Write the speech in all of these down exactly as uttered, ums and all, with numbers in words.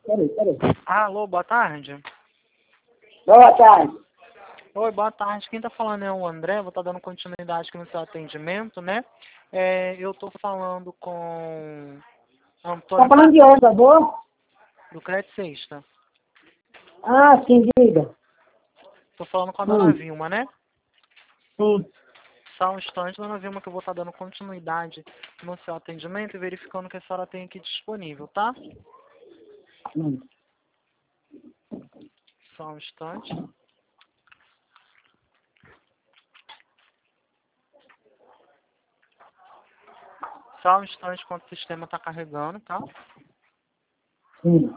peraí, peraí. Alô, boa tarde. Boa tarde. Oi, boa tarde. Quem tá falando é o André, vou estar dando continuidade aqui no seu atendimento, né? É, eu tô falando com Tá Antônio falando de onde, amor? do Crédito Sexta. Ah, sim, diga. Tô falando com a dona Hum, Vilma, né? sim. Só um instante, dona Vilma, que eu vou estar dando continuidade no seu atendimento e verificando o que a senhora tem aqui disponível, tá? Hum. Só um instante. Só um instante enquanto o sistema está carregando, tá? Sim.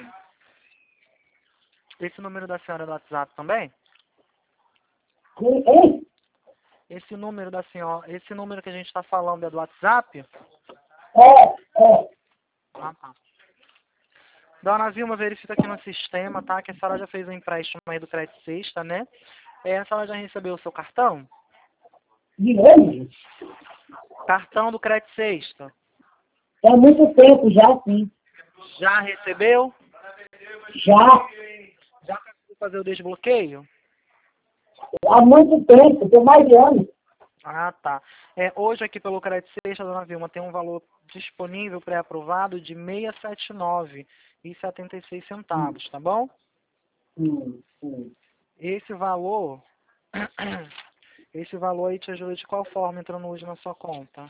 Esse número da senhora é do WhatsApp também? Sim. Ei? Esse número da senhora, esse número que a gente está falando é do WhatsApp? É, é. Ah, tá. Dona Vilma, verifica aqui no sistema, tá? Que a senhora já fez um empréstimo aí do Crédito Sexta, né? É, a senhora já recebeu o seu cartão? De onde? Cartão do Crédito Sexta. Há muito tempo já, sim. Já recebeu? Já. Já conseguiu fazer o desbloqueio? Há muito tempo, tem mais de anos. Ah, tá. É, hoje aqui pelo Crédito Sexta, dona Vilma, tem um valor disponível pré-aprovado de seiscentos e setenta e nove reais e setenta e seis centavos, tá bom? Hum, hum. Esse valor, esse valor aí te ajuda de qual forma entrando hoje na sua conta?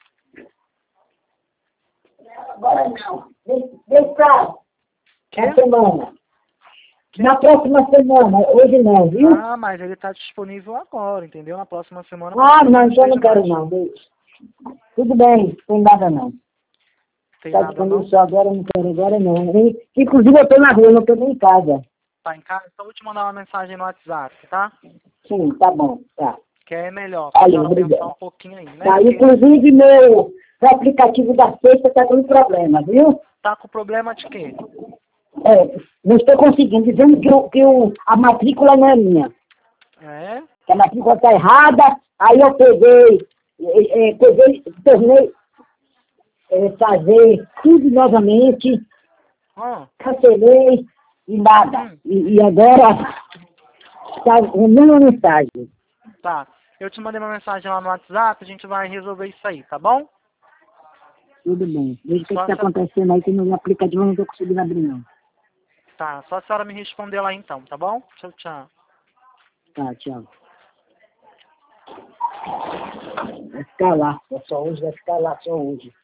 Agora não. Deixa deixa pra Quê? na semana. Na próxima semana, hoje não, viu? Ah, mas ele está disponível agora, entendeu? Na próxima semana. Ah, pode ser que não, então eu não esteja quero mais. não. Deixa. Tudo bem, tem nada não. Tem Tá nada disponível não? só agora, eu não quero agora não. E, inclusive eu tô na rua, eu não tô nem em casa. Tá em casa? Então eu vou te mandar uma mensagem no WhatsApp, tá? Sim, tá bom, tá. Que é melhor, pra Olha, senhora pensar um obrigado. pouquinho aí, né? Tá, Porque inclusive meu, o aplicativo da sexta tá dando problema, viu? tá com problema de quê? É, não estou conseguindo, dizendo que, o, que o, a matrícula não é minha. É? Que a matrícula tá errada, aí eu peguei, é, é, peguei, tornei é, fazer tudo novamente, Hum, cancelei e nada. hum, E, e agora está a mesma mensagem. tá. Eu te mandei uma mensagem lá no WhatsApp, a gente vai resolver isso aí, tá bom? Tudo bem. Veja o que Só está se... acontecendo aí, que no aplicativo eu não estou conseguindo abrir não. Tá, só a senhora me responder lá então, tá bom? Tchau, tchau. Tá, tchau. Vai ficar lá, é só hoje, vai ficar lá só hoje.